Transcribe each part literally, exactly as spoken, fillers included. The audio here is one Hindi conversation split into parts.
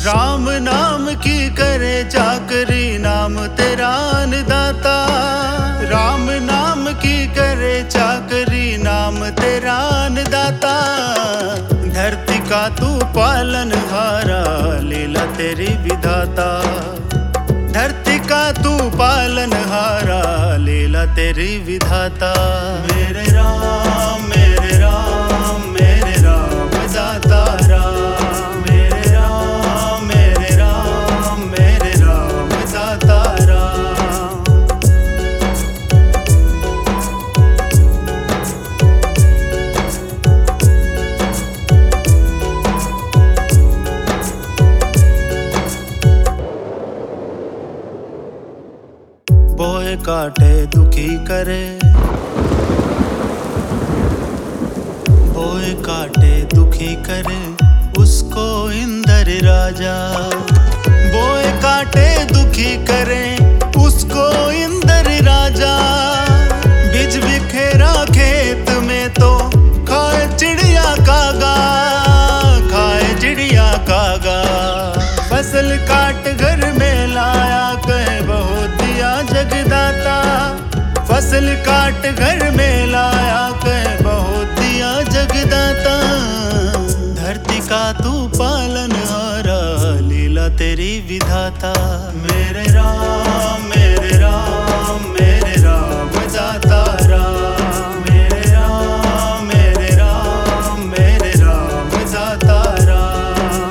राम नाम की करे चाकरी, नाम तेरा अन्नदाता। राम नाम की करे चाकरी, नाम तेरा अन्नदाता। धरती का तू पालनहारा, लीला तेरी विधाता। धरती का तू पालनहारा, लीला तेरी विधाता। मेरे राम मेरे राम मेरे राम दाता राम, मेरे राम मेरे राम मेरे राम दाता राम। बोए काटे दुखी करे, बोए काटे दुखी करे, उसको इंद्र राजा। बोए काटे दुखी करे, उसको इंद्र राजा। बीज बिखेरा खेत में तो खाए चिड़िया कागा, खाए चिड़िया कागा। फसल काट घर में लाया, कहे बहुत दिया जगदाता। फसल काट घर में लाया, कहे बहुत दिया जगदाता। धरती का तू पालनहारा, लीला तेरी विधाता। मेरे राम मेरे राम मेरे राम दाता राम, मेरे राम मेरे राम मेरे राम दाता राम।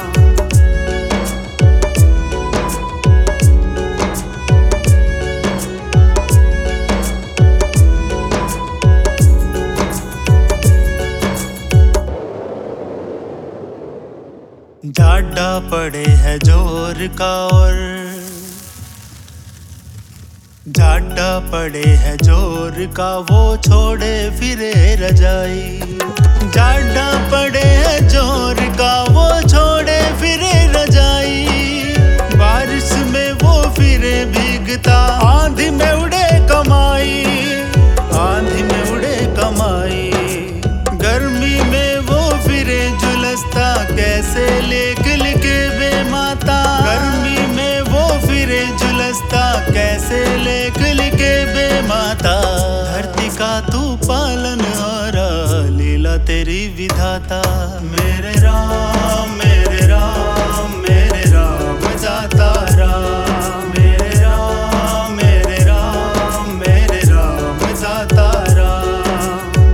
जाडा पड़े है जोर का और, जाडा पड़े है जोर का, वो छोड़े फिरे रजाई। जाडा पड़े है जोर का, वो छोड़े फिरे रजाई। बारिश में वो फिरे भीगता, आंधी में उड़े कमाई, आंधी में उड़े कमाई। गर्मी में वो फिरे झुलसता, कैसे लेख लिखे बे माता। गर्मी में वो फिरे झुलसता, कैसे लेख लिखे बे माता। धरती का तू पालनहारा, लीला तेरी विधाता। मेरे राम मेरे राम मेरे राम दाता राम, मेरे राम मेरे राम मेरे राम दाता राम।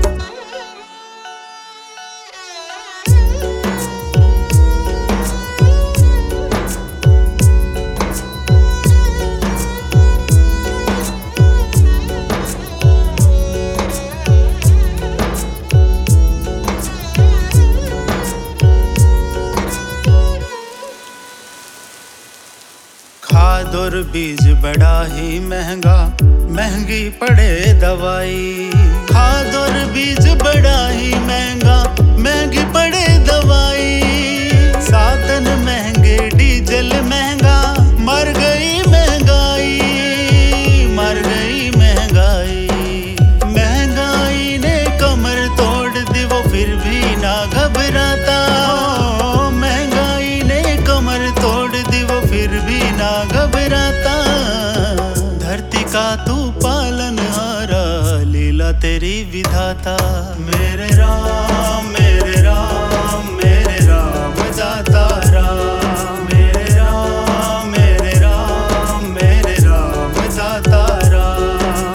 खाद और बीज बड़ा ही महंगा, महंगी पड़े दवाई। खाद और बीज बड़ा ही महंगा, महंगी पड़े दवाई। साधन महंगे डीजल महंगा, मर गई महंगाई, मर गई महंगाई। महंगाई ने कमर तोड़ दी, वो फिर भी ना घबराता। महंगाई ने कमर तोड़ दी, वो फिर भी ना घबराता। धरती का तू पालनहारा, लीला तेरी विधाता। मेरे राम मेरे राम मेरे राम दाता राम, मेरे राम मेरे राम मेरे राम दाता राम।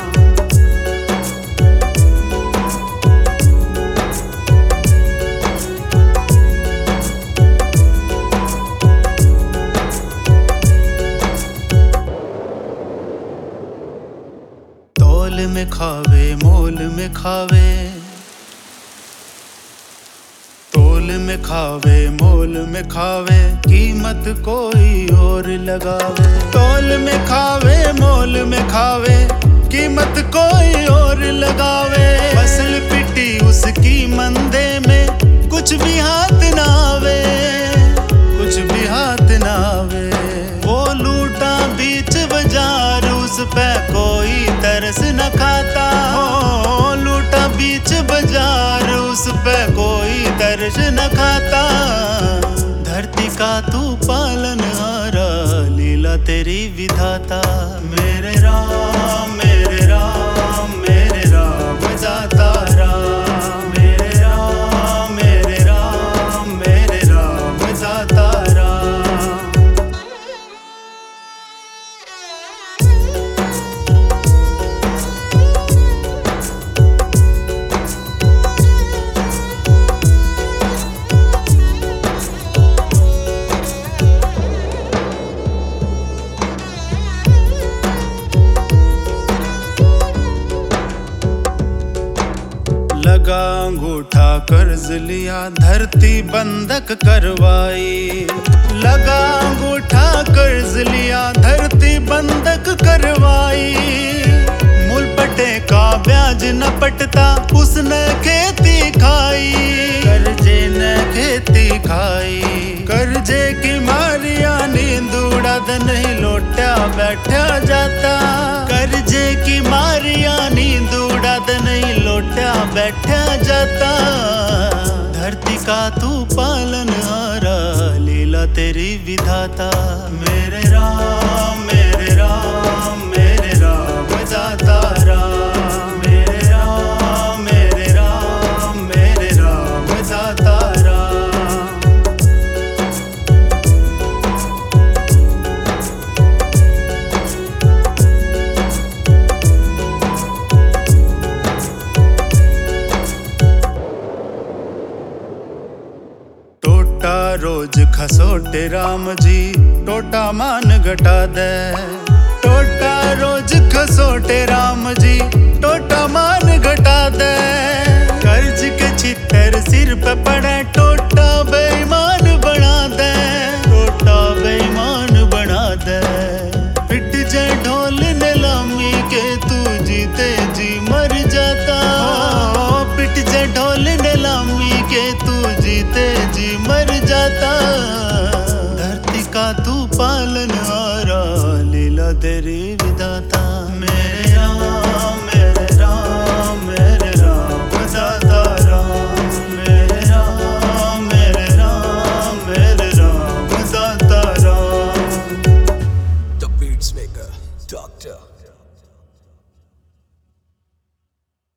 तोल में खावे मोल में खावे, तोल में खावे मोल में खावे, कीमत कोई और लगावे। तोल में खावे मोल में खावे, कीमत कोई और लगावे। फसल पिटी उसकी मंदे में, कुछ भी हाथ ना आवे, कुछ भी हाथ ना आवे। वो लूटा बीच बाजार, उस पे कोई तरस न खाता। हो लूटा बीच बाजार, उस पे कोई तरस न खाता। धरती का तू पालन लीला तेरी विधाता। मेरे राम मेरे राम मेरे राम दाता राम, मेरे राम मेरे राम मेरे राम दाता राम। लगा अंगूठा कर्ज लिया धरती बंधक करवाई, लगा अंगूठा कर्ज लिया धरती बंधक करवाई। मूल पटे का ब्याज न पटता उसने खेती खाई, कर्जे ने खेती खाई। कर्जे की मारिया नींद उड़ा दे नहीं लौटा बैठा जाता, कर्जे की मारिया नींद उड़ा दे नहीं लौटा बैठा जाता। धरती का तू पालनहारा लीला तेरी विधाता। मेरे राम मेरे राम मेरे राम दाता राम, मेरे राम मेरे राम मेरे राम दाता राम। टोटा रोज खसोटे राम जी टोटा मान घटा दे, टोटा रोज खसोटे राम जी टोटा मान घटा दे। कर्ज के छितर सिर पे पड़े टोटा बेईमान बना दे, टोटा बेईमान बना दे। पिट जाए ढोल नीलामी के तू जीते जी मर जाता, पिट जाए ढोल नीलामी के तू जीते जी मर जाता।